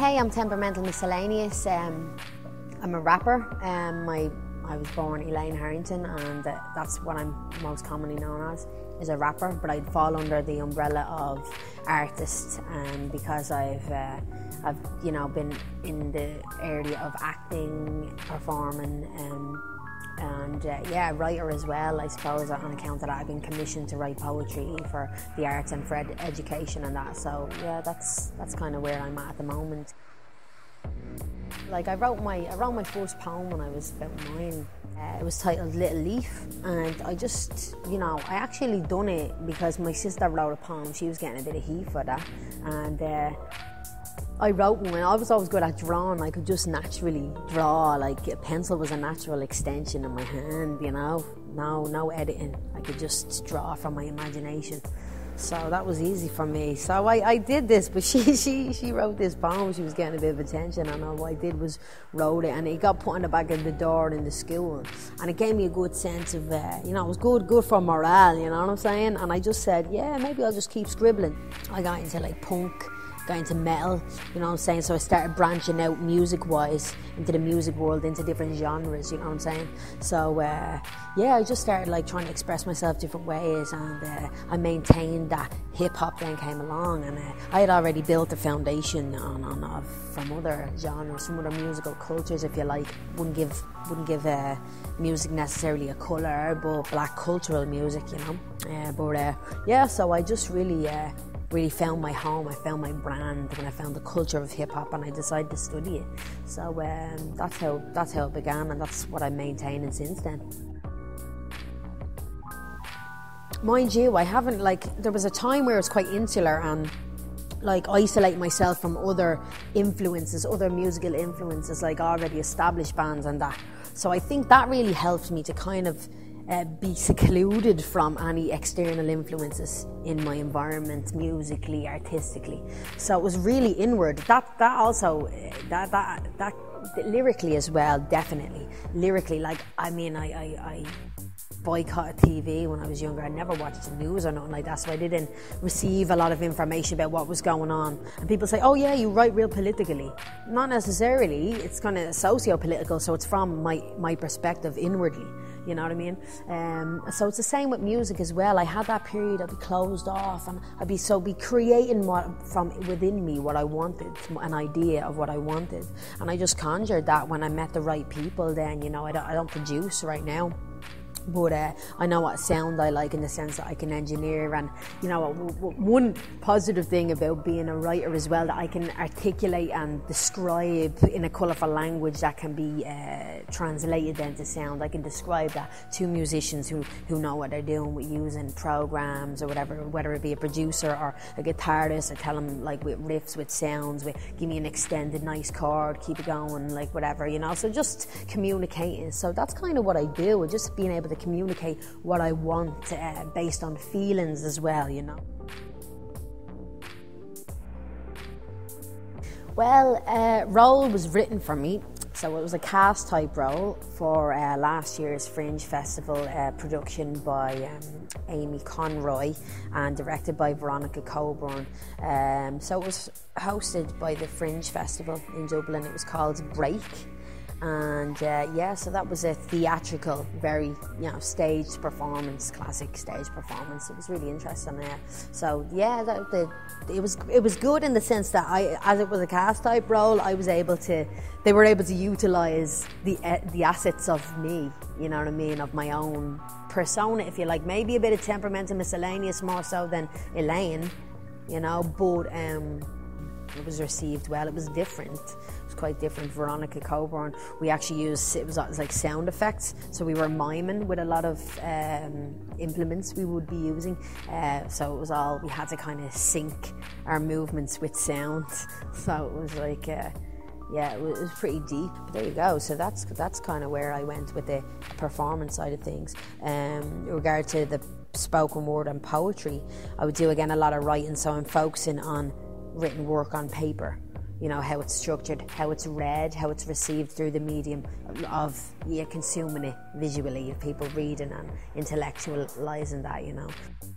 hey, I'm Temperamental Miscellaneous. I'm a rapper. I was born Elaine Harrington, and that's what I'm most commonly known as, is a rapper. But I'd fall under the umbrella of artist, because I've been in the area of acting, performing, and writer as well, I suppose, on account of that. I've been commissioned to write poetry for the arts and for education and that. So yeah, that's kind of where I'm at the moment. Like I wrote my first poem when I was about 9. It was titled Little Leaf, and I just, I actually done it because my sister wrote a poem. She was getting a bit of heat for that, and I wrote one. I was always good at drawing. I could just naturally draw. Like a pencil was a natural extension in my hand, no editing. I could just draw from my imagination. So that was easy for me. So I did this, but she wrote this poem. She was getting a bit of attention, and all I did was wrote it, and it got put on the back of the door in the school, and it gave me a good sense of, it was good for morale, you know what I'm saying? And I just said, yeah, maybe I'll just keep scribbling. I got into like punk, got into metal, you know what I'm saying? So I started branching out music-wise into the music world, into different genres, you know what I'm saying? So I just started like trying to express myself different ways, and I maintained that hip-hop then came along, and I had already built a foundation from other genres, from other musical cultures, if you like. Wouldn't give music necessarily a colour, but black cultural music, so I just really found my home. I found my brand when I found the culture of hip-hop, and I decided to study it. So that's how it began, and that's what I'm maintaining since then. Mind you, I haven't, there was a time where I was quite insular and isolate myself from other influences, other musical influences, like already established bands and that. So I think that really helped me to kind of be secluded from any external influences in my environment, musically, artistically. So it was really inward. That lyrically as well, definitely. Lyrically, I boycotted TV when I was younger. I never watched the news or nothing like that, so I didn't receive a lot of information about what was going on. And people say, oh yeah, you write real politically. Not necessarily. It's kind of socio-political, so it's from my perspective inwardly. You know what I mean? So it's the same with music as well. I had that period, I'd be closed off, and I'd be creating from within me what I wanted, an idea of what I wanted. And I just conjured that when I met the right people then, I don't produce right now. But I know what sound I like, in the sense that I can engineer, and one positive thing about being a writer as well, that I can articulate and describe in a colourful language that can be translated into sound. I can describe that to musicians who know what they're doing with using programs or whatever, whether it be a producer or a guitarist. I tell them with riffs, with sounds, give me an extended nice chord, keep it going, whatever, so just communicating. So that's kind of what I do, just being able to communicate what I want based on feelings as well, Well, role was written for me, so it was a cast type role for last year's Fringe Festival, production by Amy Conroy and directed by Veronica Coburn. So it was hosted by the Fringe Festival in Dublin. It was called Break. And so that was a theatrical, very staged performance, classic stage performance. It was really interesting. So yeah, it was good in the sense that as it was a cast type role, they were able to utilise the assets of me, you know what I mean, of my own persona, if you like. Maybe a bit of Temperamental Miscellaneous more so than Elaine, but it was received well. It was different. It was quite different. Veronica Coburn, we actually used, it was like sound effects, so we were miming with a lot of implements we would be using. So it was all, we had to kind of sync our movements with sound. So it was like, it was pretty deep. But there you go. So that's kind of where I went with the performance side of things. In regard to the spoken word and poetry, I would do again a lot of writing. So I'm focusing on written work on paper, how it's structured, how it's read, how it's received through the medium of consuming it visually, of people reading and intellectualising that,